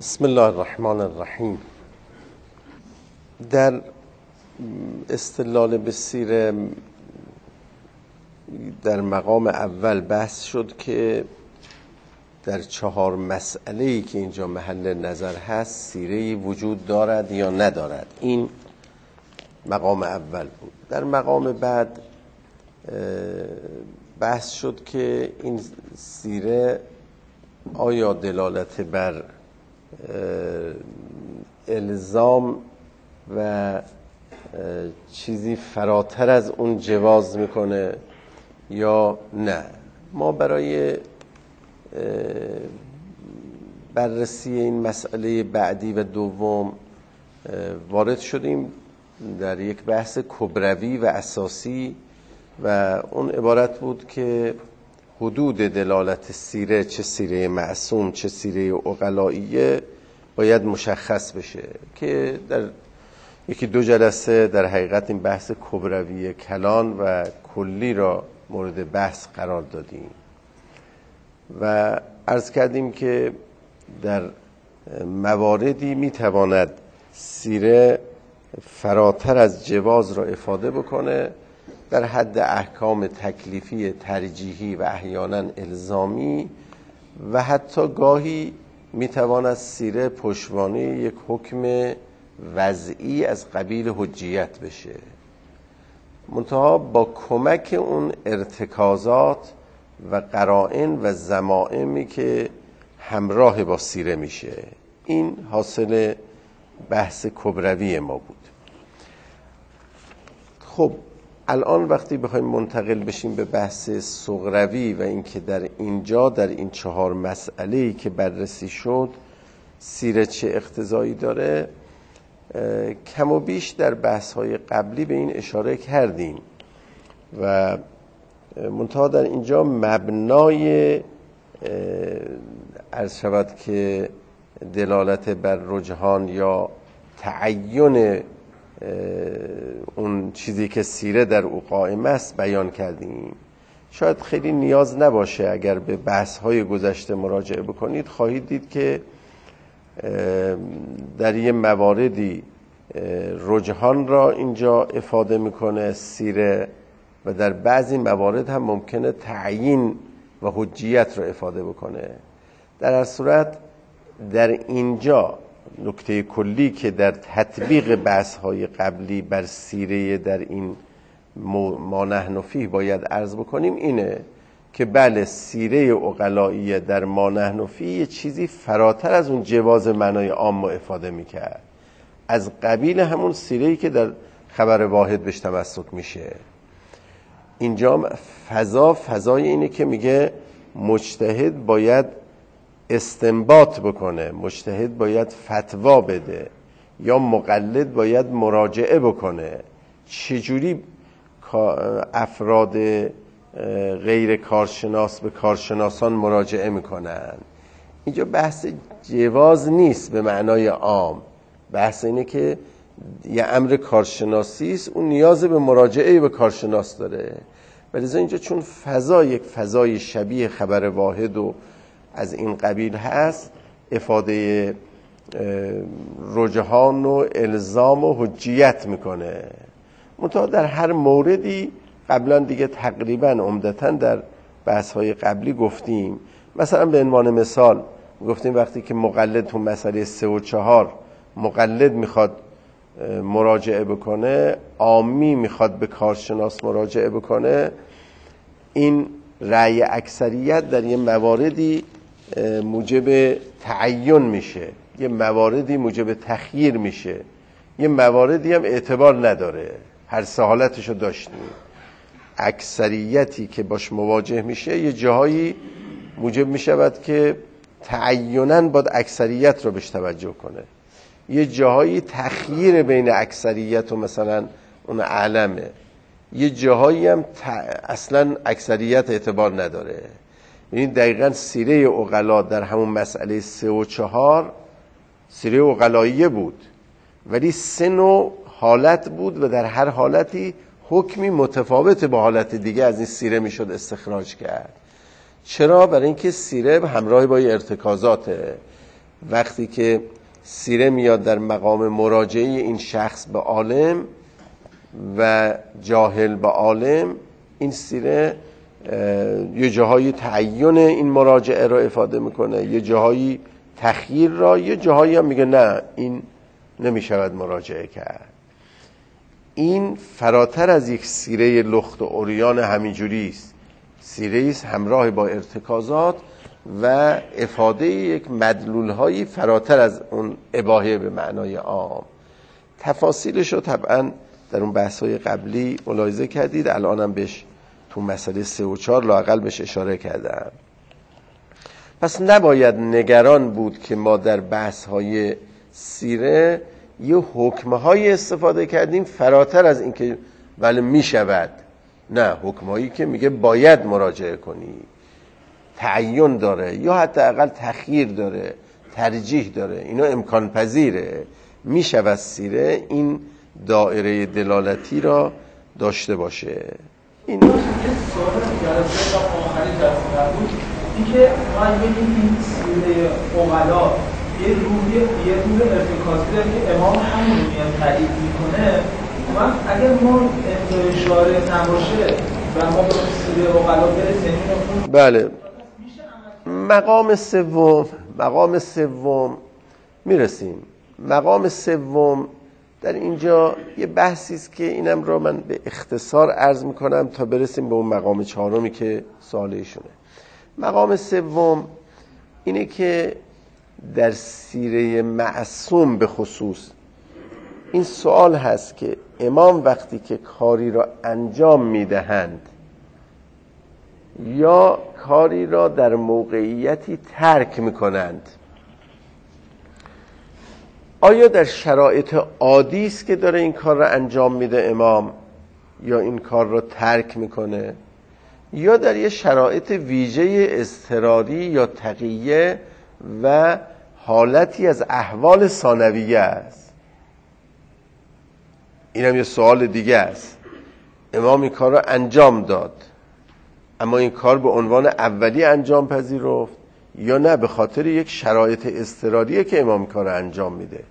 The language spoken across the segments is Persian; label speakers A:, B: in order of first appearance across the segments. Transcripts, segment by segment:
A: بسم الله الرحمن الرحیم. در استدلال به سیره در مقام اول بحث شد که در 4 مسئله‌ای که اینجا محل نظر هست سیره‌ای وجود دارد یا ندارد. این مقام اول بود. در مقام بعد بحث شد که این سیره آیا دلالت بر الزام و چیزی فراتر از اون جواز میکنه یا نه. ما برای بررسی این مسئله بعدی و دوم وارد شدیم در یک بحث کبروی و اساسی و اون عبارت بود که حدود دلالت سیره، چه سیره معصوم چه سیره عقلائیه، باید مشخص بشه که در یکی دو جلسه در حقیقت این بحث کبروی کلان و کلی را مورد بحث قرار دادیم و عرض کردیم که در مواردی میتواند سیره فراتر از جواز را افاده بکنه در حد احکام تکلیفی ترجیحی و احیانا الزامی و حتی گاهی میتواند سیره پشتوانه یک حکم وضعی از قبیل حجیت بشه، منتها با کمک اون ارتکازات و قرائن و ضمائمی که همراه با سیره میشه. این حاصل بحث کبروی ما بود. خب الان وقتی بخوایم منتقل بشیم به بحث صغروی و اینکه در اینجا در این 4 مسئله‌ای که بررسی شد سیره چه اقتضایی داره، کم و بیش در بحث‌های قبلی به این اشاره کردیم و منتها در اینجا مبنای عرض شود که دلالت بر رجحان یا تعین اون چیزی که سیره در او قائم است بیان کردیم. شاید خیلی نیاز نباشه، اگر به بحث‌های گذشته مراجعه بکنید خواهید دید که در یه مواردی رجحان را اینجا افاده میکنه سیره و در بعضی موارد هم ممکنه تعیین و حجیت را افاده بکنه. در هر صورت در اینجا نکته کلی که در تطبیق بحث‌های قبلی بر سیره در این ما نحن فیه باید عرض بکنیم اینه که بله، سیره عقلائیه در ما نحن فیه یه چیزی فراتر از اون جواز معنای عام افاده میکرد، از قبیل همون سیره‌ای که در خبر واحد بهش تمسک میشه. اینجا فضای اینه که میگه مجتهد باید استنباط بکنه، مجتهد باید فتوا بده یا مقلد باید مراجعه بکنه. چجوری افراد غیر کارشناس به کارشناسان مراجعه میکنن؟ اینجا بحث جواز نیست به معنای عام، بحث اینه که یه امر کارشناسی است، اون نیاز به مراجعه به کارشناس داره. ولی اینجا چون فضا یک فضای شبیه خبر واحد و از این قبیل هست، افاده رجحان و الزام و حجیت میکنه. منتها در هر موردی قبلا دیگه تقریبا عمدتاً در بحث‌های قبلی گفتیم. مثلا به عنوان مثال گفتیم وقتی که مقلد تو مسئله 3 و 4 مقلد میخواد مراجعه بکنه، عامی میخواد به کارشناس مراجعه بکنه، این رأی اکثریت در یه مواردی موجب تعین میشه، یه مواردی موجب تخییر میشه، یه مواردی هم اعتبار نداره. هر سه حالتشو داشتیم. اکثریتی که باش مواجه میشه یه جاهایی موجب میشود که تعیناً باید اکثریت رو بهش توجه کنه، یه جاهایی تخییر بین اکثریت و مثلا اون اعلمه، یه جاهایی هم اصلا اکثریت اعتبار نداره. یعنی دقیقاً سیره عقلا در همون مسئله 3 و 4 سیره عقلائیه بود، ولی 3 نوع حالت بود و در هر حالتی حکمی متفاوت با حالت دیگه از این سیره میشد استخراج کرد. چرا؟ برای اینکه سیره همراه با ارتکازاته. وقتی که سیره میاد در مقام مراجعه این شخص به عالم و جاهل به عالم، این سیره یه جاهای تعیین این مراجعه را افاده میکنه، یه جاهایی تخییر را، یه جاهایی هم میگه نه این نمیشود مراجعه کرد. این فراتر از یک سیره لخت و عریان همینجوری است، سیره است همراه با ارتکازات و افاده یک مدلول‌هایی فراتر از اون اباحه به معنای عام. تفاصیلش رو طبعا در اون بحث‌های قبلی ملاحظه کردید، الانم بهش تو مسئله 3 و 4 لااقل بهش اشاره کردم. پس نباید نگران بود که ما در بحث‌های سیره یه حکم‌های استفاده کردیم فراتر از این که ولی میشود. نه، حکم‌هایی که میگه باید مراجعه کنی، تعین داره یا حتی اقل تخییر داره، ترجیح داره، اینا امکان پذیره، میشود سیره این دایره دلالتی را داشته باشه. این
B: سوال جلسه آخری جلسه بود اینکه ما بگیم این سیره عقلا یه روح ارتکاسی داره که امام همون رو میاد تایید میکنه. اگر ما امضای شارع نباشه و ما به سیره عقلا برسیم،
A: بله، مقام سوم میرسیم. مقام سوم در اینجا یه بحثی است که اینم را من به اختصار عرض میکنم تا برسیم به اون مقام چهارمی که سوال ایشونه. مقام سوم اینه که در سیره معصوم به خصوص این سوال هست که امام وقتی که کاری را انجام میدهند یا کاری را در موقعیتی ترک میکنند، آیا در شرایط عادی است که داره این کار را انجام میده امام یا این کار را ترک میکنه، یا در یه شرایط ویژه اضطراری یا تقیه و حالتی از احوال ثانویه است؟ اینم یه سوال دیگه است. امام این کار را انجام داد، اما این کار به عنوان اولی انجام پذیرفت یا نه به خاطر یک شرایط اضطراریه که امام کار را انجام میده؟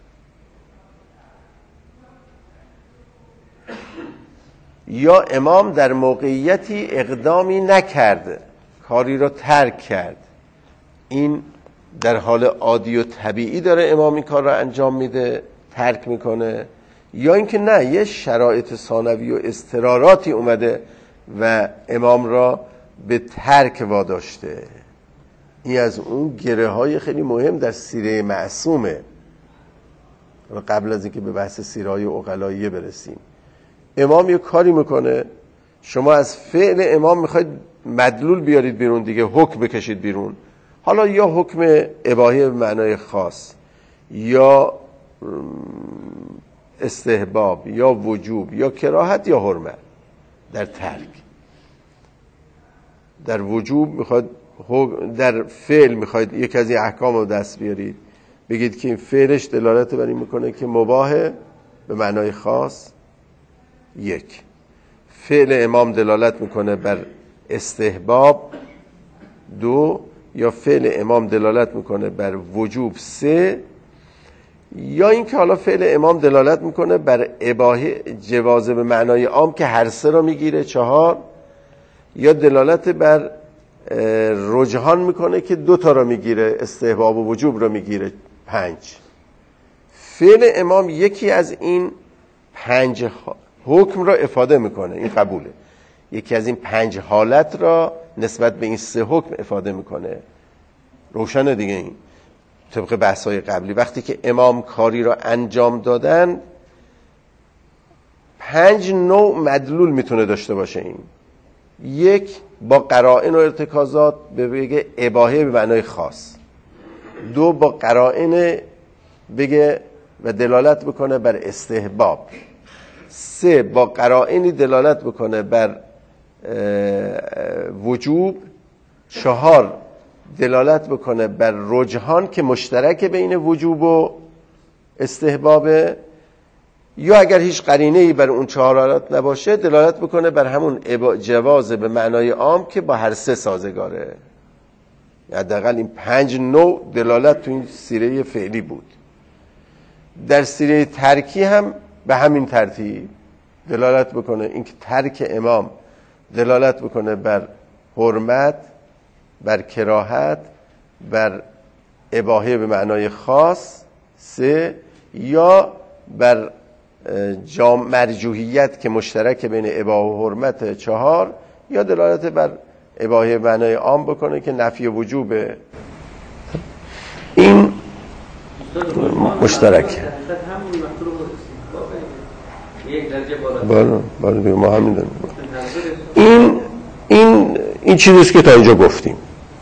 A: یا امام در موقعیتی اقدامی نکرد، کاری را ترک کرد، این در حال عادی و طبیعی داره امام این کار را انجام میده، ترک میکنه، یا اینکه نه یه شرایط ثانوی و اضطراراتی اومده و امام را به ترک واداشته؟ این از اون گره های خیلی مهم در سیره معصومه. قبل از اینکه به بحث سیره های عقلاییه برسیم، امام یه کاری میکنه، شما از فعل امام میخواید مدلول بیارید بیرون دیگه، حکم بکشید بیرون، حالا یا حکم اباحه به معنای خاص یا استحباب یا وجوب یا کراهت یا حرمت در ترک. در وجوب میخواد، در فعل میخواید یک از این احکام رو دست بیارید، بگید که این فعلش دلالت بر این میکنه که مباحه به معنای خاص، یک. فعل امام دلالت میکنه بر استحباب، دو. یا فعل امام دلالت میکنه بر وجوب، سه. یا اینکه حالا فعل امام دلالت میکنه بر اباحه جواز به معنای عام که هر سه رو میگیره، چهار. یا دلالت بر رجحان میکنه که دو تا رو میگیره، استحباب و وجوب رو میگیره، پنج. فعل امام یکی از این پنج حکم را افاده میکنه، این قبوله. یکی از این پنج حالت را نسبت به این سه حکم افاده میکنه. روشنه دیگه این طبق بحث‌های قبلی. وقتی که امام کاری را انجام دادن، 5 نوع مدلول میتونه داشته باشه این. یک، با قرائن و ارتکازات بگه اباحه به معنای خاص. دو، با قرائن بگه و دلالت بکنه بر استحباب. سه، با قرائنی دلالت بکنه بر وجوب. چهار، دلالت بکنه بر رجحان که مشترک بین وجوب و استحبابه. یا اگر هیچ قرینه‌ای بر اون چهار حالت نباشه، دلالت بکنه بر همون جواز به معنای عام که با هر سه سازگاره. حداقل این 5 نوع دلالت تو این سیره فعلی بود. در سیره ترکی هم به همین ترتیب دلالت بکنه، اینکه ترک امام دلالت بکنه بر حرمت، بر کراهت، بر اباحه به معنای خاص 3، یا بر مرجوحیت که مشترک بین اباحه و حرمت 4، یا دلالت بر اباحه به معنای عام بکنه که نفی وجوبه. این مشترک بالا ما همین داریم. این چیزیست که تا اینجا گفتیم.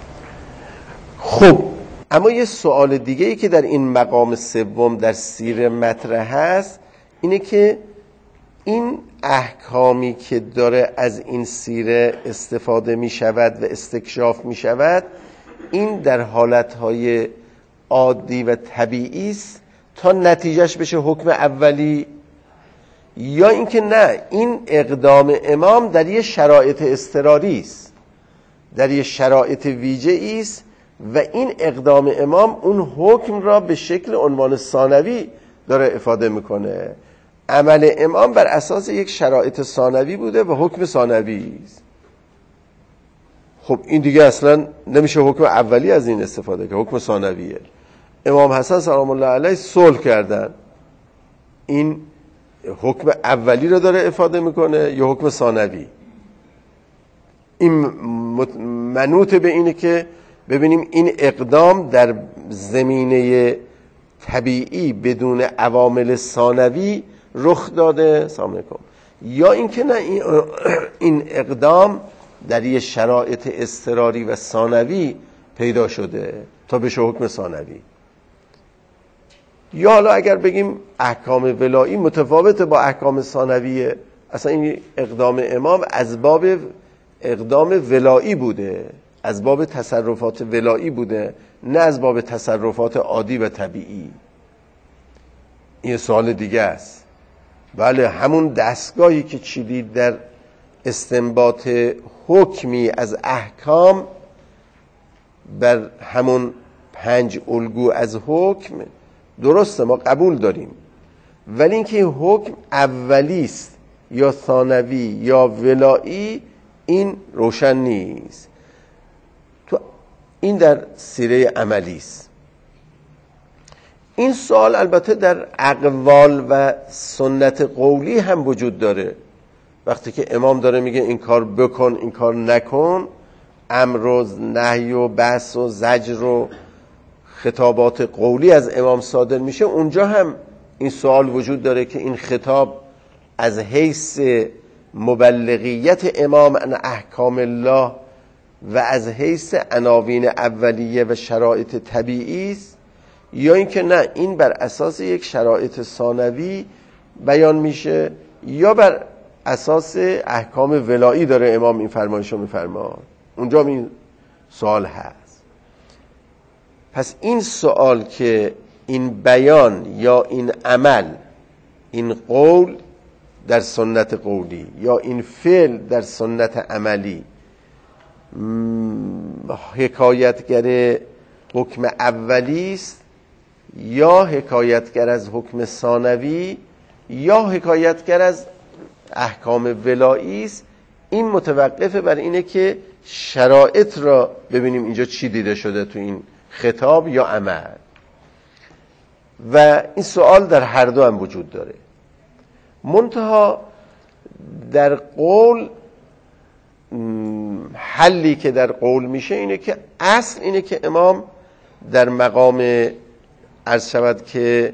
A: خب اما یه سوال دیگه ای که در این مقام سوم در سیره مطرح هست اینه که این احکامی که داره از این سیره استفاده می شود و استکشاف می شود، این در حالتهای عادی و طبیعی است تا نتیجهش بشه حکم اولی، یا اینکه نه، این اقدام امام در یه شرایط اضطراری است، در یه شرایط ویژه‌ای است و این اقدام امام اون حکم را به شکل عنوان ثانوی داره افاده میکنه. عمل امام بر اساس یک شرایط ثانوی بوده و حکم ثانوی است. خب این دیگه اصلا نمیشه حکم اولی از این استفاده که حکم ثانویه. امام حسن سلام الله علیه صلح کردن، این حکم اولی رو داره افاده میکنه یا حکم ثانوی؟ این منوط به اینه که ببینیم این اقدام در زمینه طبیعی بدون عوامل ثانوی رخ داده، سلام علیکم، یا اینکه نه، این اقدام در یه شرایط اضطراری و ثانوی پیدا شده تا بشه حکم ثانوی. یا حالا اگر بگیم احکام ولایی متفاوت با احکام ثانویه، اصلا این اقدام امام از باب اقدام ولایی بوده، از باب تصرفات ولایی بوده، نه از باب تصرفات عادی و طبیعی. این سوال دیگه است. بله، همون دستگاهی که چیدید در استنباط حکمی از احکام بر همون 5 الگو از حکم درسته، ما قبول داریم، ولی اینکه حکم اولی است یا ثانوی یا ولایی این روشن نیست. تو این در سیره عملی است. این سوال البته در اقوال و سنت قولی هم وجود داره. وقتی که امام داره میگه این کار بکن این کار نکن، امر و نهی و بحث و زجر و خطابات قولی از امام صادر میشه، اونجا هم این سوال وجود داره که این خطاب از حیث مبلغیت امام عن احکام الله و از حیث عناوین اولیه و شرایط طبیعی است، یا اینکه نه، این بر اساس یک شرایط ثانوی بیان میشه، یا بر اساس احکام ولایی داره امام این فرمایشو میفرماد. اونجا این سوال هست. پس این سوال که این بیان یا این عمل، این قول در سنت قولی یا این فعل در سنت عملی حکایتگر حکم اولی است یا حکایتگر از حکم ثانوی یا حکایتگر از احکام ولایی است، این متوقف بر اینه که شرایط را ببینیم اینجا چی دیده شده تو این خطاب یا عمل. و این سوال در هر دو هم وجود داره. منتها در قول حلی که در قول میشه اینه که اصل اینه که امام در مقام عرض شود که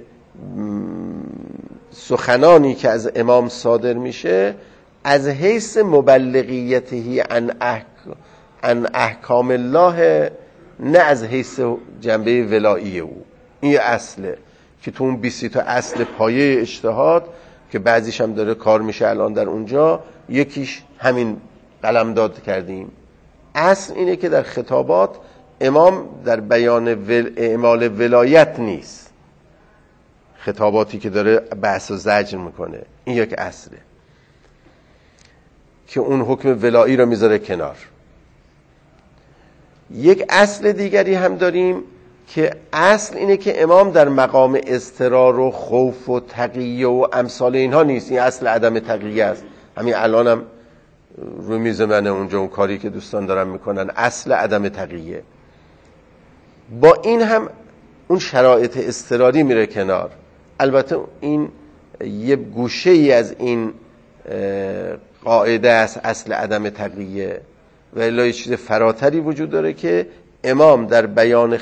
A: سخنانی که از امام صادر میشه از حیث مبلغیته عن احکام الله، نه از حیث جنبه ولایی او. این اصله که تو اون 20 تا اصل پایه اجتهاد که بعضیش هم داره کار میشه الان در اونجا، یکیش همین قلمداد کردیم. اصل اینه که در خطابات امام در بیان اعمال ولایت نیست، خطاباتی که داره بحث و زجر میکنه، این یک اصله که اون حکم ولایی رو میذاره کنار. یک اصل دیگری هم داریم که اصل اینه که امام در مقام اضطرار و خوف و تقیه و امثال اینها نیست. این اصل عدم تقیه است. همین الانم روی میز منه اونجا اون کاری که دوستان دارن میکنن اصل عدم تقیه. با این هم اون شرایط اضطراری میره کنار. البته این یه گوشه ای از این قاعده است اصل عدم تقیه، و الا یه چیز فراتری وجود داره که امام در بیان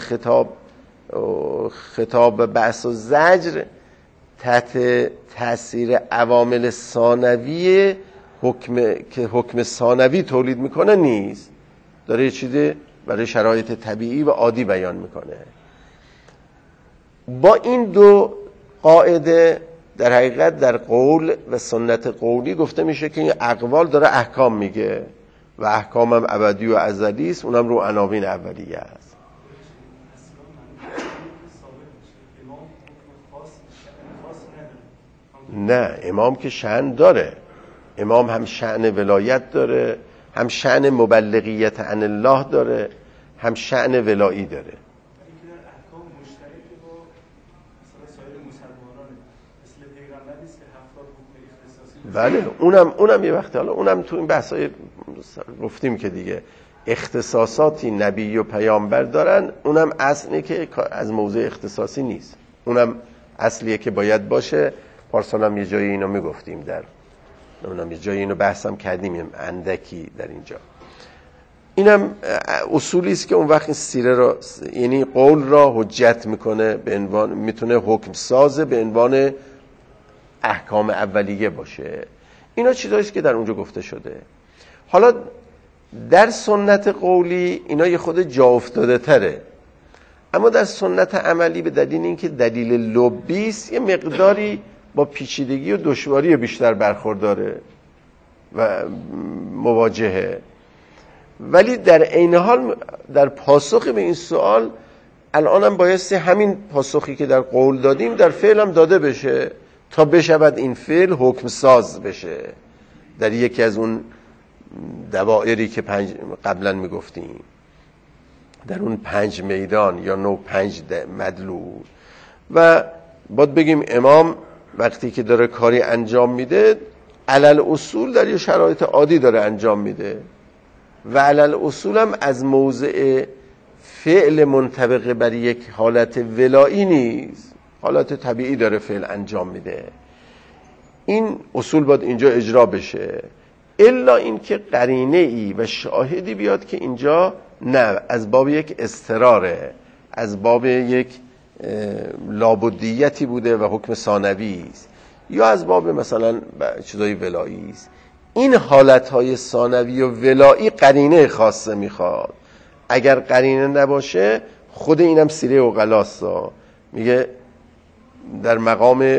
A: خطاب بأس و زجر تحت تاثیر عوامل ثانوی که حکم ثانوی تولید میکنه نیست، داره یه چیز برای شرایط طبیعی و عادی بیان میکنه. با این دو قاعده در حقیقت در قول و سنت قولی گفته میشه که این اقوال داره احکام میگه و احکام هم ابدی و ازلی است، اونم رو عناوین اولیه است. نه، امام که شأن داره. امام هم شأن ولایت داره، هم شأن مبلغیت عن الله داره، هم شأن ولایی داره. بله، اونم یه وقتی، حالا اونم تو این بحثای گفتیم که دیگه اختصاصاتی نبی و پیامبر دارن، اونم اصلی که از موضوع اختصاصی نیست، اونم اصلیه که باید باشه. پارسال هم یه جایی اینو میگفتیم، در اونم یه جایی اینو بحثم کردیم اندکی در اینجا. اینم اصولی است که اون وقت این سیره را، یعنی قول را حجت میکنه، به عنوان میتونه حکم سازه به عنوان احکام اولیه باشه. اینا چیزاییست که در اونجا گفته شده. حالا در سنت قولی اینا یه خود جا افتاده تره، اما در سنت عملی به دلیل اینکه دلیل لبی است یه مقداری با پیچیدگی و دشواری بیشتر برخورداره و مواجهه. ولی در عین حال در پاسخ به این سوال الانم بایستی همین پاسخی که در قول دادیم در فعل هم داده بشه تا بشود این فعل حکم ساز بشه در یکی از اون دوائری که قبلا میگفتیم، در اون 5 میدان یا 5 مدلول. و باید بگیم امام وقتی که داره کاری انجام میده علل اصول در یه شرایط عادی داره انجام میده و علل اصول هم از موضع فعل منطبق بر یک حالت ولایی نیست، حالت طبیعی داره فعل انجام میده. این اصول باید اینجا اجرا بشه، الا اینکه قرینه ای و شاهدی بیاد که اینجا نه، از باب یک اضطراره، از باب یک لابدیتی بوده و حکم ثانوی است، یا از باب مثلا چیزای ولایی است. این حالتهای ثانوی و ولایی قرینه خاصه میخواد. اگر قرینه نباشه خود اینم سیره عقلاستا میگه در مقام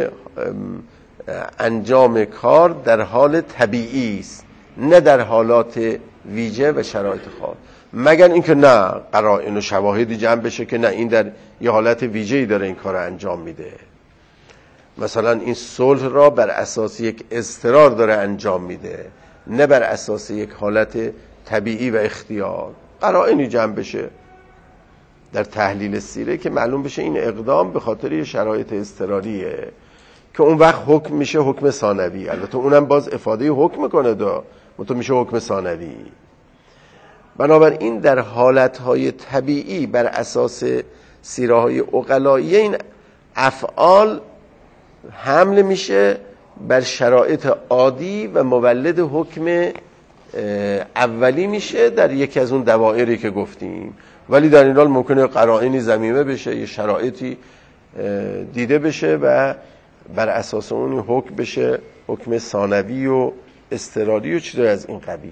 A: انجام کار در حال طبیعی است، نه در حالات ویژه و شرایط خاص، مگر اینکه نه قرائن و شواهدی جمع بشه که نه این در یه حالت ویژه‌ای داره این کار انجام میده. مثلا این صلح را بر اساس یک اضطرار داره انجام میده، نه بر اساس یک حالت طبیعی و اختیار. قرائنی جمع بشه در تحلیل سیره که معلوم بشه این اقدام به خاطر شرایط اضطراریه که اون وقت حکم میشه حکم ثانوی. البته اونم باز افاده حکم میکنه تو میشه حکم ثانوی. بنابراین در حالتهای طبیعی بر اساس سیره‌های عقلایی این افعال حمل میشه بر شرایط عادی و مولد حکم اولی میشه در یکی از اون دوائری که گفتیم. ولی در این حال ممکنه قرائنی ضمیمه بشه، یه شرایطی دیده بشه و بر اساس اون حکم بشه حکم ثانوی و اضطراری و چیزی از این قبیل.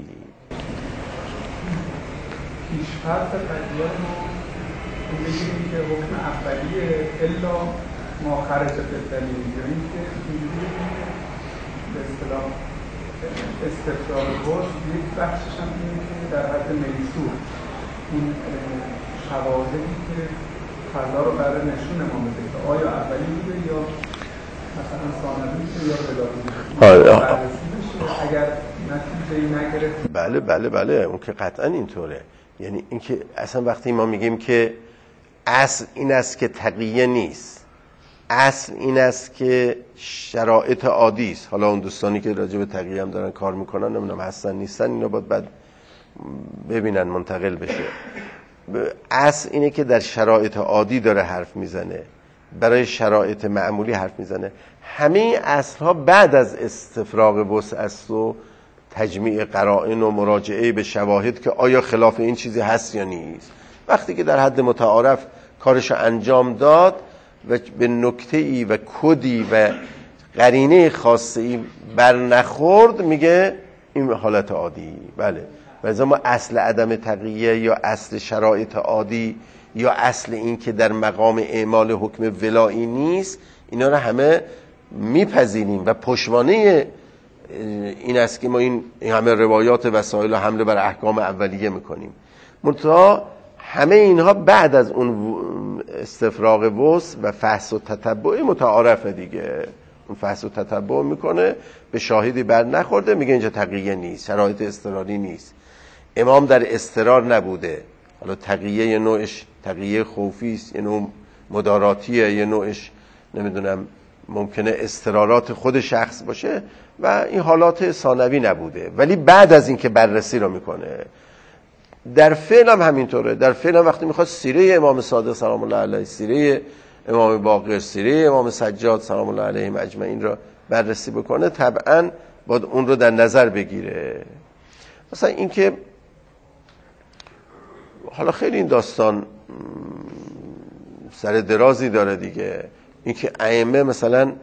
C: پیش‌فرض قضیه رو بگیریم که حکم اولیه الا ما خرج بالدلیل، یعنی که اینجوری به اصطلاح استفسار باز یک بخشش هم اینه که در حد میسور این شواهدی که فضا رو برای نشون ما بده که آیا اولی بوده یا مثلا ثانوی بوده یا ولایی بوده، اگر نتیجه‌ای نگرفت.
A: بله اون که قطعا اینطوره. یعنی اینکه اصلا وقتی ما میگیم که اصل این است که تقیه نیست، اصل این است که شرایط عادی است. حالا اون دوستانی که راجع به تقیه هم دارن کار میکنن نمیدونم هستن نیستن، اینا باید بعد ببینن منتقل بشه. اصل اینه که در شرایط عادی داره حرف میزنه، برای شرایط معمولی حرف میزنه. همه این اصلها بعد از استفراغ وسع است و تجمیع قرائن و مراجعه به شواهد که آیا خلاف این چیزی هست یا نیست. وقتی که در حد متعارف کارشو انجام داد و به نکته‌ای و کدی و قرینه خاصی بر نخورد میگه این حالت عادی. بله، و ما اصل عدم تقیه یا اصل شرایط عادی یا اصل این که در مقام اعمال حکم ولایی نیست، اینا رو همه میپذیریم و پشتوانه این است که ما این همه روایات وسائل و حمله بر احکام اولیه میکنیم. منتها همه اینها بعد از اون استفراغ وسع و فحص و تتبع متعارفه دیگه. اون فحص و تتبع میکنه، به شاهدی بر نخورده میگه اینجا تقیه نیست، شرایط اضطراری نیست، امام در اضطرار نبوده. حالا تقیه یه نوعش تقیه خوفی است، یه نوع مداراتیه، یه نوعش نمیدونم ممکنه اضطرارات خود شخص باشه و این حالات ثانوی نبوده، ولی بعد از این که بررسی رو میکنه. در فعل هم همینطوره. در فعل هم وقتی میخواد سیره امام صادق سلام الله علیه، سیره امام باقر، سیره امام سجاد سلام الله علیهم اجمعین را بررسی بکنه، طبعا باید اون رو در نظر بگیره. مثلا این که حالا خیلی این داستان سر درازی داره دیگه، این که ائمه مثلا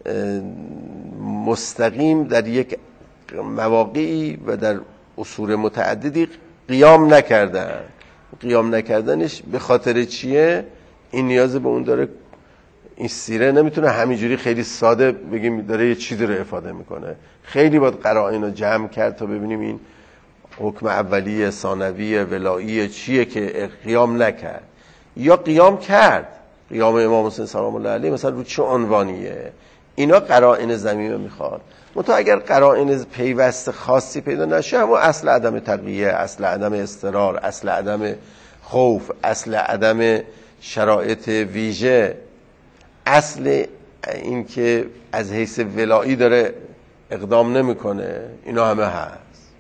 A: مستقیم در یک مواقعی و در اصول متعددی قیام نکردن. قیام نکردنش به خاطر چیه؟ این نیاز به اون داره. این سیره نمیتونه همینجوری خیلی ساده بگیم داره یه چیزی رو افاده میکنه، خیلی باید قرائن رو جمع کرد تا ببینیم این حکم اولیه، ثانویه، ولاییه چیه که قیام نکرد یا قیام کرد. قیام امام حسین سلام الله علیه مثلا رو چه عنوانیه؟ اینا قرائن ضمیمه میخواد. منتها اگر قرائن پیوست خاصی پیدا نشه، همون اصل عدم تقیه، اصل عدم اضطرار، اصل عدم خوف، اصل عدم شرایط ویژه، اصل این که از حیث ولایی داره اقدام نمیکنه، اینا همه هست.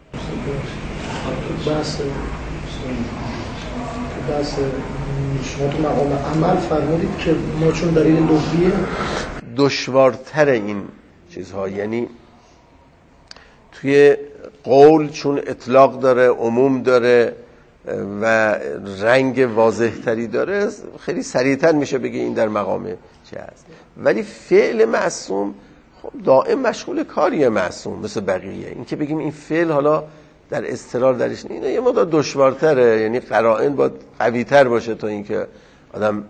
D: بس شما تو مقام عمل فرمودید که ما چون دلیل لغویه
A: دشوارتر این چیزها، یعنی توی قول چون اطلاق داره، عموم داره و رنگ واضح تری داره، خیلی سریعتر میشه بگه این در مقام چه هست. ولی فعل معصوم خب دائم مشغول کاریه معصوم مثل بقیه. این که بگیم این فعل حالا در اضطرار درش اینه یه مقدار دشوارتره، یعنی قرائن باید قوی‌تر باشه تا اینکه آدم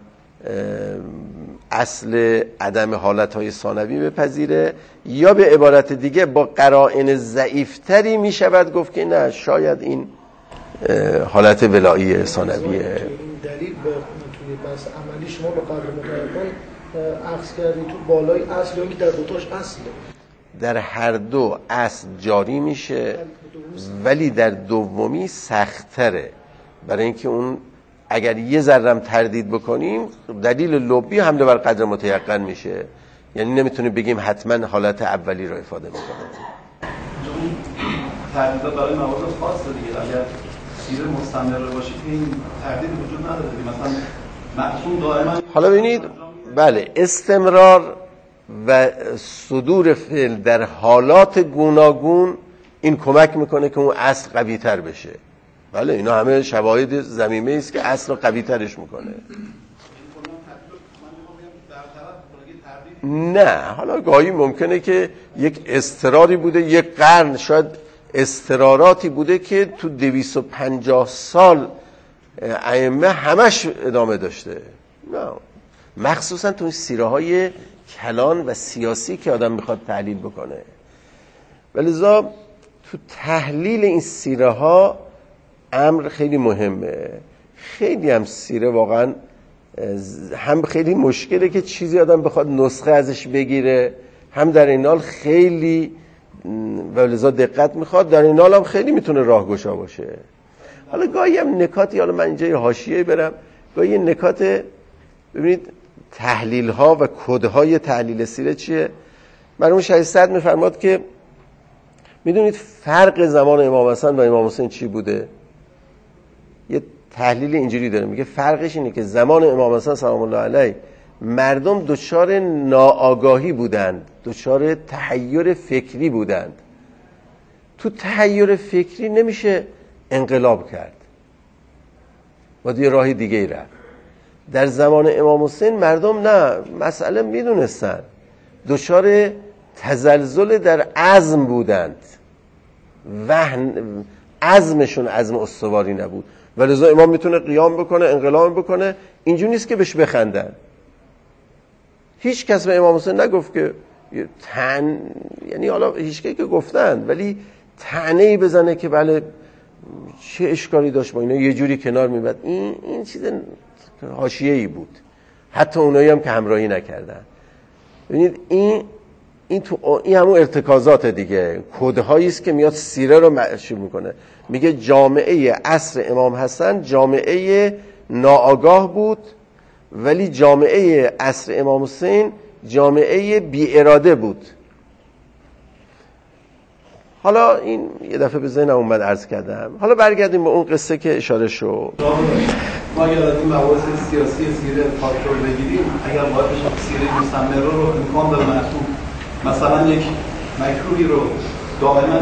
A: اصل عدم حالتهای ثانوی بپذیره، یا به عبارت دیگه با قرائن ضعیفتری میشود گفت که نه شاید این حالت ولایی ثانویه.
D: این دلیل به توی بحث عملی شما به قدر متعین عکس کردی تو بالای اصل یا در دوتاش اصله؟
A: در هر دو اصل جاری میشه، ولی در دومی سخت‌تره، برای اینکه اون اگر یه ذرم تردید بکنیم دلیل لبی حمله بر قدر متیقن میشه، یعنی نمیتونیم بگیم حتما حالت اولی رو افاده میکنه.
E: تردیدات برای مواد خاصه دیگه، اگر سیره مستمر باشید این تردید وجود نداره دیگه. مثلا معصوم دائما
A: حالا ببینید بله استمرار و صدور فعل در حالات گوناگون این کمک میکنه که اون اصل قوی تر بشه. بله اینا همه شواهد ضمیمه است که اصل رو قوی ترش میکنه. نه حالا گاهی ممکنه که یک اضطراری بوده، یک قرن شاید اضطراراتی بوده که تو 250 سال ائمه همش ادامه داشته. نه مخصوصا تو سیره های کلان و سیاسی که آدم میخواد تحلیل بکنه. ولذا تو تحلیل این سیره ها امر خیلی مهمه. خیلی هم سیره واقعا هم خیلی مشکله که چیزی آدم بخواد نسخه ازش بگیره، هم در این حال خیلی ولذا دقت میخواد، در این حال هم خیلی میتونه راهگشا باشه. حالا گاهی هم نکاتی، حالا من اینجا حاشیه‌ای برم، گاهی نکات، ببینید تحلیل ها و کد های تحلیل سیره چیه. مرحوم شهید صدر میفرماد که میدونید فرق زمان امام حسن و امام حسین چی بوده؟ یه تحلیل اینجوری داره، میگه فرقش اینه که زمان امام حسن سلام الله علیه مردم دچار ناآگاهی بودند، دچار تحیر فکری بودند. تو تحیر فکری نمیشه انقلاب کرد، باید یه راهی دیگه ای رفت. در زمان امام حسین مردم نه، مسئله میدونستن، دچار تزلزل در عزم بودند، عزمشون عزم استواری نبود، ولذا امام میتونه قیام بکنه، انقلاب بکنه، اینجوری نیست که بهش بخندن. هیچ کس به امام حسین نگفت که یعنی حالا هیچ که گفتن، ولی طعنه‌ای بزنه که بله چه اشکالی داشت با اینا، یه جوری کنار میبرد. این چیز حاشیه‌ای بود، حتی اونایی هم که همراهی نکردن. ببینید این همون ارتکازات دیگه، کدهایی است که میاد سیره رو مشروع میکنه. میگه جامعه عصر امام حسن جامعه ناآگاه بود، ولی جامعه عصر امام حسین جامعه بی اراده بود. حالا این یه دفعه به ذهنم اومد عرض کردم. حالا برگردیم به اون قصه که اشاره شد.
E: ما اگر از این مباحث سیاسی سیره پاکتور بگیریم، اگر باید بشه سیره مستمره رو امکان داره معصوم مثلا یک مکروهی رو دائما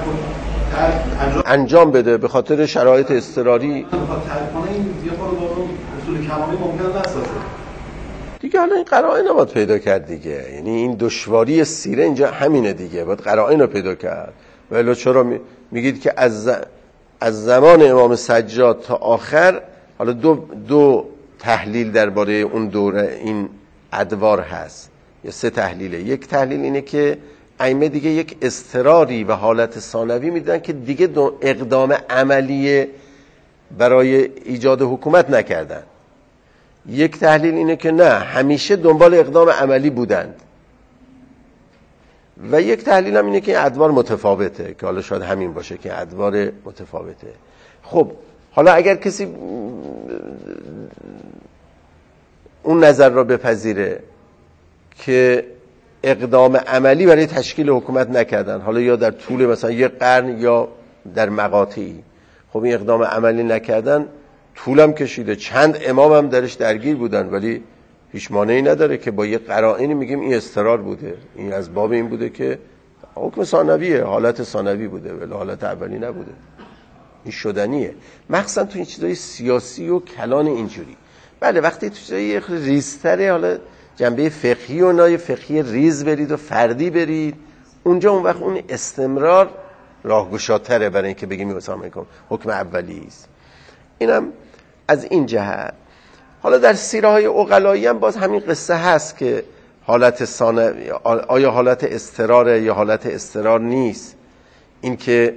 A: انجام بده به خاطر شرایط اضطراری،
E: بخواد ترک کنه، این یه خورده با اون اصول کمالی ممکن نسازه
A: دیگه. حالا این قرائن رو باید پیدا کرد دیگه، یعنی این دشواری سیره اینجا همینه دیگه، باید قرائن رو پیدا کرد. ولی چرا میگید که از زمان امام سجاد تا آخر، حالا دو تحلیل درباره اون دوره این ادوار هست یا سه تحلیله. یک تحلیل اینه که ائمه دیگه یک اضطراری و حالت ثانوی میدن که دیگه اقدام عملی برای ایجاد حکومت نکردن. یک تحلیل اینه که نه، همیشه دنبال اقدام عملی بودند. و یک تحلیل هم اینه که ادوار متفاوته، که حالا شاید همین باشه که ادوار متفاوته. خب حالا اگر کسی اون نظر را بپذیره که اقدام عملی برای تشکیل حکومت نکردن، حالا یا در طول مثلا یک قرن یا در مقاطعی، خب این اقدام عملی نکردن طولم کشیده، چند امام هم درش درگیر بودن، ولی هیچ مانعی نداره که با یه قرائنی میگیم این اضطرار بوده، این از باب این بوده که حکم ثانویه، حالت ثانوی بوده ولی حالت اولی نبوده، این شدنیه. مخصوصا تو این چیزای سیاسی و کلان اینجوری. بله وقتی تو چیزای ریزتره، حالا جنبه فقهی و نای فقهی ریز برید و فردی برید، اونجا اون وقت اون استمرار راهگشاتره برای اینکه بگیم مثلا حکم اولی است. اینم از این جهت. حالا در سیره های عقلایی هم باز همین قصه هست که حالت ثانوی آیا حالت اضطراره یا حالت اضطرار نیست. این که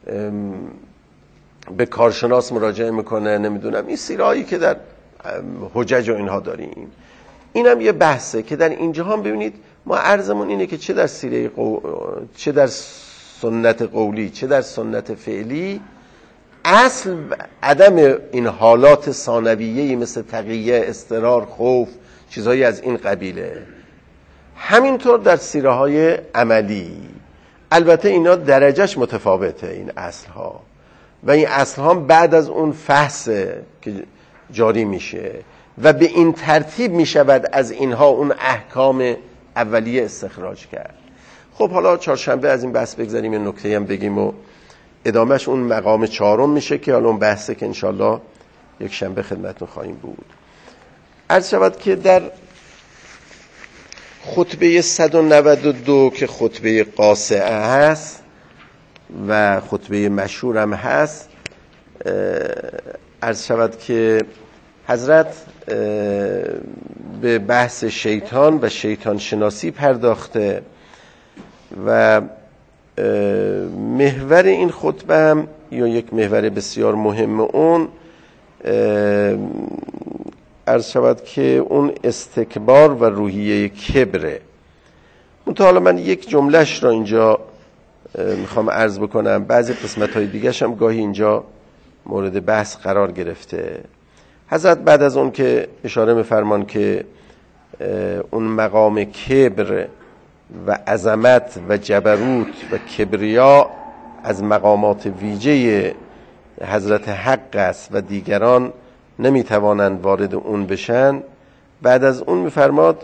A: به کارشناس مراجعه میکنه، نمیدونم این سیره هایی که در حجج و اینها داریم، اینم یه بحثه که در اینجا هم ببینید ما عرضمون اینه که چه در سیره چه در سنت قولی چه در سنت فعلی، اصل عدم این حالات ثانویه‌ای مثل تقیه، اضطرار، خوف، چیزهایی از این قبیله. همینطور در سیره های عملی، البته اینا درجهش متفاوته این اصل ها، و این اصل ها بعد از اون فحصه که جاری میشه و به این ترتیب میشود از اینها اون احکام اولیه استخراج کرد. خب حالا چهارشنبه از این بحث بگذاریم، یه نکته هم بگیم و ادامهش اون مقام چهارم میشه که حالا اون بحثه که انشالله یک شنبه خدمتتون خواهیم بود. عرض شود که در خطبه 192 که خطبه قاصعه هست و خطبه مشهور هم هست، عرض شود که حضرت به بحث شیطان و شیطان شناسی پرداخته و محور این خطبه هم یا یک محور بسیار مهم اون عرض شود که اون استکبار و روحیه کبره. منتها حالا من یک جملهش را اینجا میخوام عرض بکنم، بعضی قسمت های دیگرش هم گاهی اینجا مورد بحث قرار گرفته. حضرت بعد از اون که اشاره می‌فرمان که اون مقام کبر و عظمت و جبروت و کبریا از مقامات ویژه حضرت حق است و دیگران نمیتوانند وارد اون بشن، بعد از اون میفرماد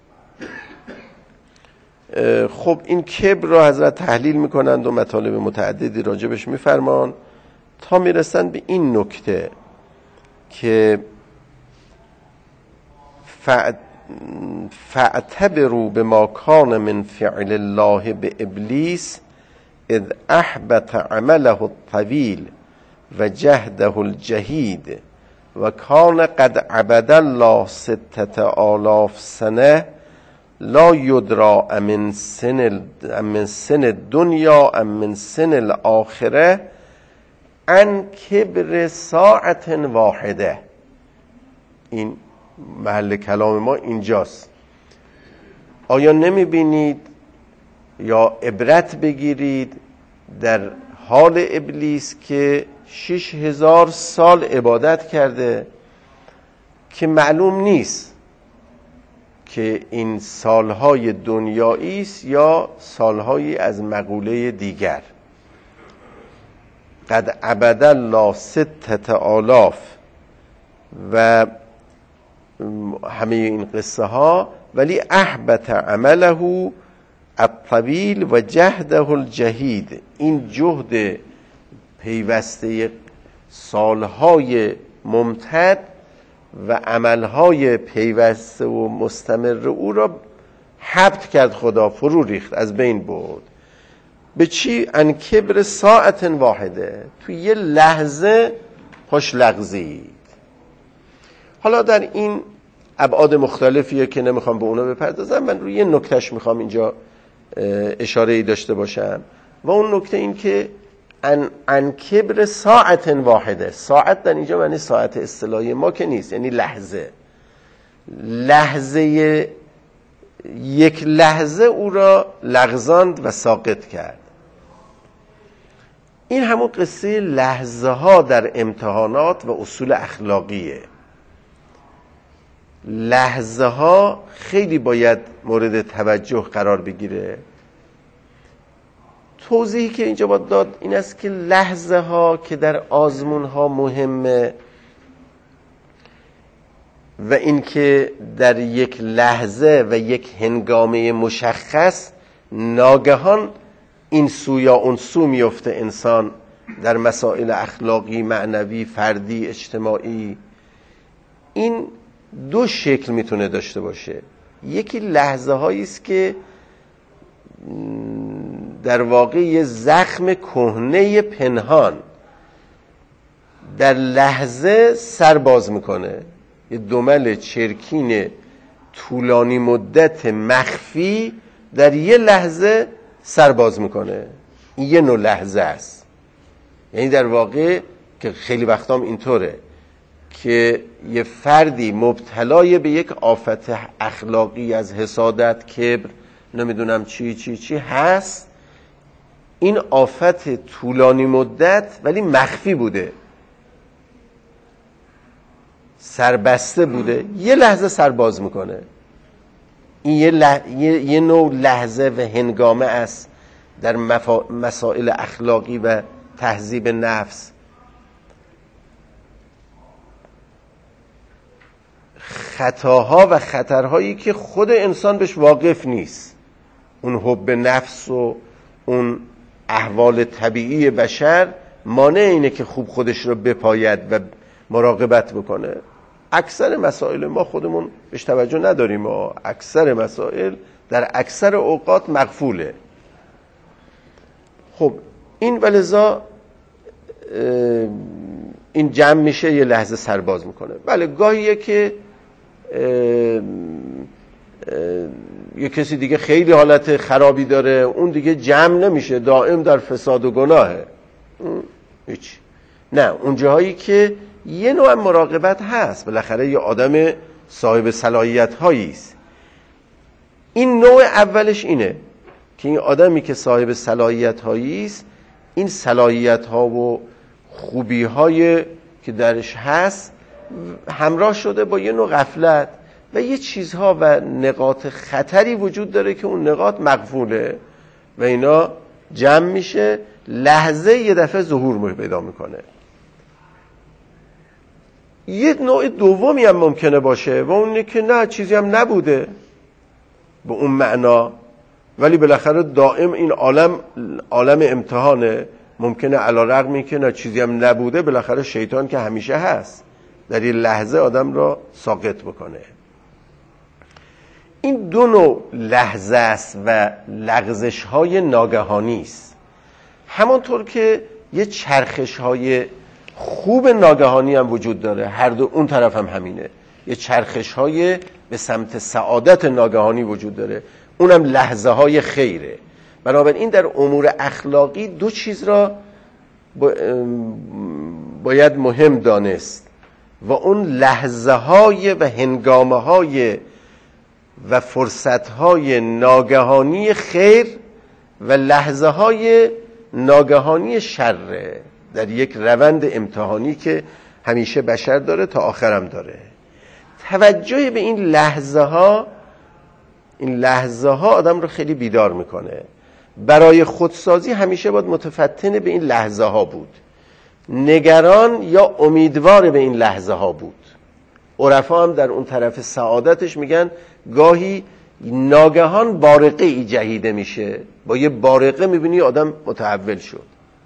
A: خب این کبر را حضرت تحلیل میکنند و مطالب متعددی راجبش میفرمان تا میرسن به این نکته که فاعتبروا بما کان من فعل الله به ابلیس اذ احبط عمله الطویل و جهده الجهید و کان قد عبد الله 6000 سنه لا یدرا من سن الدنیا ام من سن الاخره عن کبر ساعت واحده. این محل کلام ما اینجاست. آیا نمی بینید یا عبرت بگیرید در حال ابلیس که 6000 سال عبادت کرده که معلوم نیست که این سالهای دنیایی است یا سالهایی از مقوله دیگر. قد عبد الله 6000 و همه این قصه ها، ولی احبط عمله الطویل و جهده الجهید. این جهد پیوسته سالهای ممتد و عملهای پیوسته و مستمر او را حبط کرد، خدا فرو ریخت، از بین برد. به چی؟ ان کبر ساعت واحده، تو یه لحظه پاش لغزید. حالا در این ابعاد مختلفیه که نمیخوام به اونا بپردازم، من روی یه نکتهش میخوام اینجا اشاره‌ای داشته باشم و اون نکته این که ان کبر ساعت واحده. ساعت در اینجا معنی ساعت اصطلاحی ما که نیست، یعنی لحظه یک لحظه او را لغزاند و ساقط کرد. این همون قصه لحظه ها در امتحانات و اصول اخلاقیه. لحظه ها خیلی باید مورد توجه قرار بگیره. توضیحی که اینجا باید داد این است که لحظه ها که در آزمون ها مهمه و این که در یک لحظه و یک هنگامه مشخص ناگهان این سو یا اون سو میفته انسان در مسائل اخلاقی، معنوی، فردی، اجتماعی. این دو شکل میتونه داشته باشه. یکی لحظه هایی است که در واقع یه زخم کهنه پنهان در لحظه سر باز میکنه، یه دمل چرکین طولانی مدت مخفی در یه لحظه سر باز میکنه. این یه نوع لحظه است. یعنی در واقع که خیلی وقتام اینطوره که یه فردی مبتلای به یک آفت اخلاقی از حسادت، کبر، نمیدونم چی هست. این آفت طولانی مدت ولی مخفی بوده، سربسته بوده، یه لحظه سر باز میکنه. این یه نوع لحظه و هنگامه است در مسائل اخلاقی و تهذیب نفس. خطاها و خطرهایی که خود انسان بهش واقف نیست، اون حب نفس و اون احوال طبیعی بشر مانع اینه که خوب خودش رو بپاید و مراقبت بکنه. اکثر مسائل ما خودمون بهش توجه نداریم و اکثر مسائل در اکثر اوقات مغفوله. خب این ولذا این جمع میشه، یه لحظه سرباز میکنه. بله گاهیه که یه کسی دیگه خیلی حالت خرابی داره، اون دیگه جمع نمیشه، دائم در فساد و گناهه. هیچ نه، اون جاهایی که یه نوع مراقبت هست، بالاخره یه آدم صاحب صلاحیت هایی است. این نوع اولش اینه که این آدمی که صاحب صلاحیت هایی است، این صلاحیت ها و خوبی های که درش هست همراه شده با یه نوع غفلت و یه چیزها و نقاط خطری وجود داره که اون نقاط مغفوله و اینا جمع میشه، لحظه یه دفعه ظهور پیدا میکنه. یه نوع دومی هم ممکنه باشه و اونه که نه چیزی هم نبوده به اون معنا، ولی بالاخره دائم این عالم امتحانه. ممکنه علی‌رغم که نه چیزی هم نبوده، بالاخره شیطان که همیشه هست در این لحظه آدم را ساقط بکنه. این دو نوع لحظه است و لغزش های ناگهانی است. همانطور که یه چرخش های خوب ناگهانی هم وجود داره، هر دو اون طرف هم همینه. یه چرخش های به سمت سعادت ناگهانی وجود داره، اونم لحظه های خیره. بنابراین در امور اخلاقی دو چیز را باید مهم دانست و اون لحظه های و هنگامه های و فرصت های ناگهانی خیر و لحظه های ناگهانی شر در یک روند امتحانی که همیشه بشر داره تا آخرم داره. توجه به این لحظه ها آدم رو خیلی بیدار میکنه. برای خودسازی همیشه باید متفتن به این لحظه ها بود، نگران یا امیدوار به این لحظه ها بود. عرفا هم در اون طرف سعادتش میگن گاهی ناگهان بارقه ای جهیده میشه، با یه بارقه میبینی آدم متحول شد.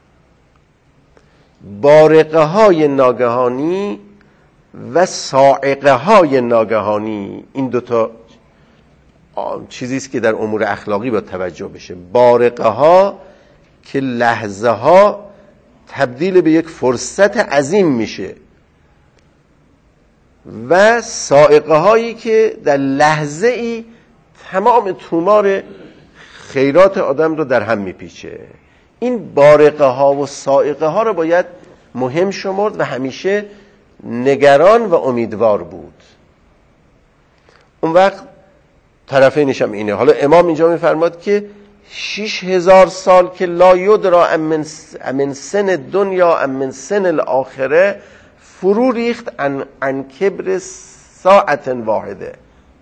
A: بارقه های ناگهانی و صاعقه های ناگهانی، این دوتا چیزیست که در امور اخلاقی باید توجه بشه. بارقه ها که لحظه ها تبدیل به یک فرصت عظیم میشه و صاعقه هایی که در لحظه ای تمام تومار خیرات آدم رو در هم میپیچه. این بارقه ها و صاعقه ها رو باید مهم شمرد و همیشه نگران و امیدوار بود. اون وقت طرفینش هم اینه. حالا امام اینجا میفرماد که 6000 سال که لا یدرا امن سن دنیا امن سن الاخره فرو ریخت عن کبر ساعت واحده.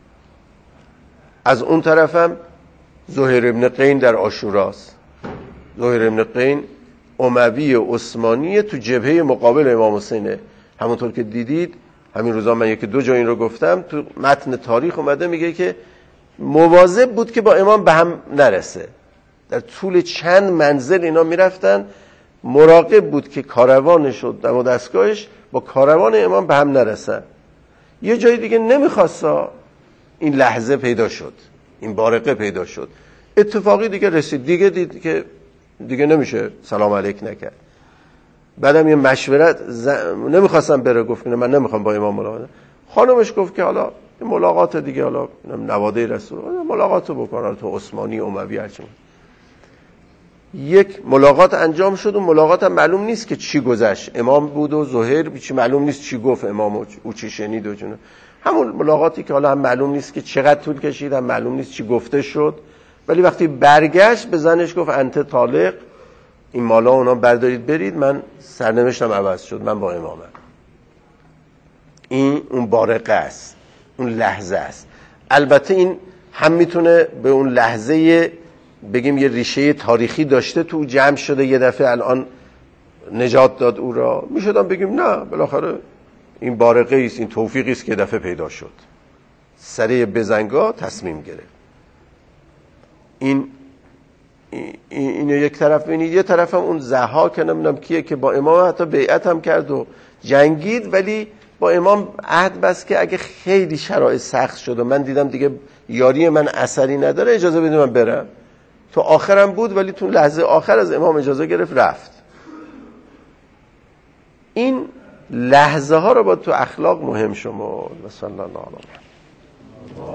A: از اون طرفم زهیر ابن قین در عاشوراست. زهیر ابن قین اموی عثمانی تو جبهه مقابل امام حسینه. همونطور که دیدید همین روزا من یکی دو جا این رو گفتم، تو متن تاریخ اومده میگه که مواظب بود که با امام به هم نرسه. در طول چند منزل اینا میرفتن، مراقب بود که کاروانش و دم و دستگاهش با کاروان امام به هم نرسن. یه جای دیگه نمیخواست، این لحظه پیدا شد، این بارقه پیدا شد، اتفاقی دیگه رسید، دیگه دید که دیگه نمیشه سلام علیک نکرد. بعدم یه مشورت نمیخواستم بره، گفت من نمیخوام با امام ملاقات. خانمش گفت که حالا ملاقات دیگه، حالا نواده رسول ملاقاتو بکن، تو عثمانی اموی هرچی. یک ملاقات انجام شد و ملاقات هم معلوم نیست که چی گذشت. امام بود و زهیر چی معلوم نیست چی گفت امام و او چی شنید و چونه. همون ملاقاتی که حالا هم معلوم نیست که چقدر طول کشید، هم معلوم نیست چی گفته شد. ولی وقتی برگشت به زنش گفت انت طالق، این مالا اونا بردارید برید، من سرنوشتم عوض شد، من با امامم. این اون بارقه است، اون لحظه است. البته این هم میتونه به اون لحظه بگیم یه ریشه تاریخی داشته، تو جمع شده یه دفعه الان نجات داد او را. میشدم بگیم نه، بالاخره این بارقه ایست، این توفیقی است که دفعه پیدا شد، سره بزنگا تصمیم گرفت. اینو یک طرف ببینید. یه طرف هم اون ضحاک نمیدونم کیه که با امام حتی بیعت هم کرد و جنگید، ولی با امام عهد بست که اگه خیلی شرایط سخت شد و من دیدم دیگه یاری من اثری نداره، اجازه بدید من برم. تو آخرم بود، ولی تو لحظه آخر از امام اجازه گرفت رفت. این لحظه ها رو با تو اخلاق مهم شمرد. و صلی الله علیه و